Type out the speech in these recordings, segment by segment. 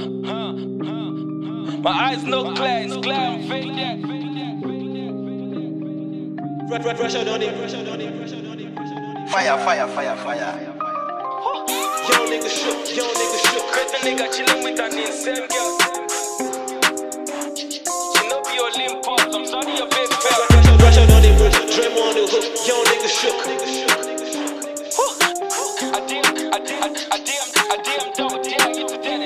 My eyes no glare, it's glare, I'm faded. Pressure on it. Fire. Young nigga shook. Crazy nigga chillin' with an insane girl. She no be Olympus, I'm sorry your baby fell. Pressure on it, Dream on the hook. Young nigga shook. I damn double damn you to daddy.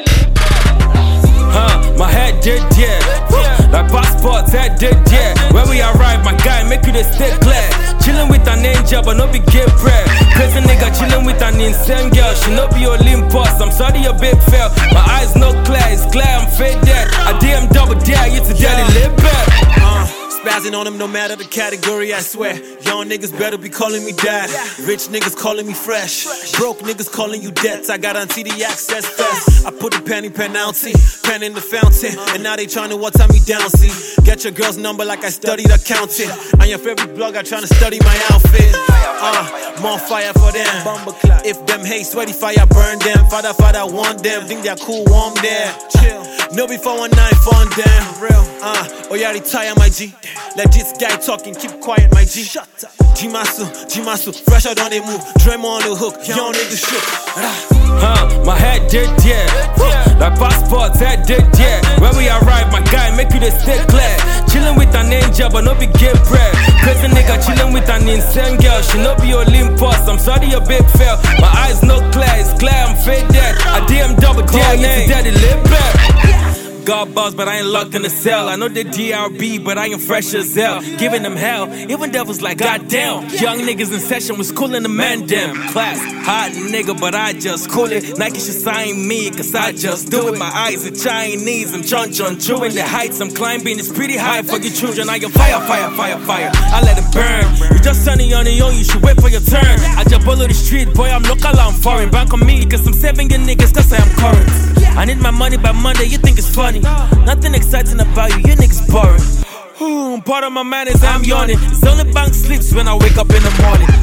My head did, yeah. Like passports, head did, yeah. Where we arrive, my guy, make you the stay clear. Chillin' with an angel, but no be gay bread. Crazy nigga chillin' with an insane girl. She no be Olympus, I'm sorry your big fell. My eyes no clear, it's clear, I'm faded. I damn double dare you to daddy live back. Spazzing on them no matter the category, I swear. Young niggas better be calling me dad. Rich niggas calling me fresh. Broke niggas calling you debts. I got on TD access fast. I put the penny penalty, pen in the fountain. And now they tryna what time me down, see. Get your girl's number like I studied accounting. On your favorite blog, I tryna study my outfit. More fire for them. If them hate sweaty fire, burn them. Father, want them. Think they're cool, warm there. Chill. No before 19 fun them. Real. Oh yeah, retire my G. Let this guy talking, keep quiet my G. Shut up. Jimasu, fresh out on the move. Dream on the hook, young nigga shook. My head did, yeah. Like passports, head did, yeah. Where we arrive, my guy, make you the stay clear. Chillin' with an angel, but no be gay bread. Crazy nigga chillin' with an insane girl. She no be Olympus, I'm sorry your big fell. My eyes no clear, it's clear, I'm faded. I damn double dare you to daddy live back. God boss, but I ain't locked in the cell. I know the DRB, but I am fresh as hell. Giving them hell, even devils like goddamn. Young niggas in session was cool in the man damn. Class, hot nigga, but I just cool it. Nike should sign me, cause I just do it. My eyes are Chinese, I'm chon chewing the heights I'm climbing. It's pretty high for your children. I am fire. I let it burn. You just sunny on your own, you should wait for your turn. I just follow the street, boy, I'm local, I'm foreign. Bank on me, cause I'm saving your niggas, cause I am current. I need my money by Monday, you think it's funny. Nothing exciting about you niggas boring. Part of my man is I'm yawning. It's only bank sleeps when I wake up in the morning.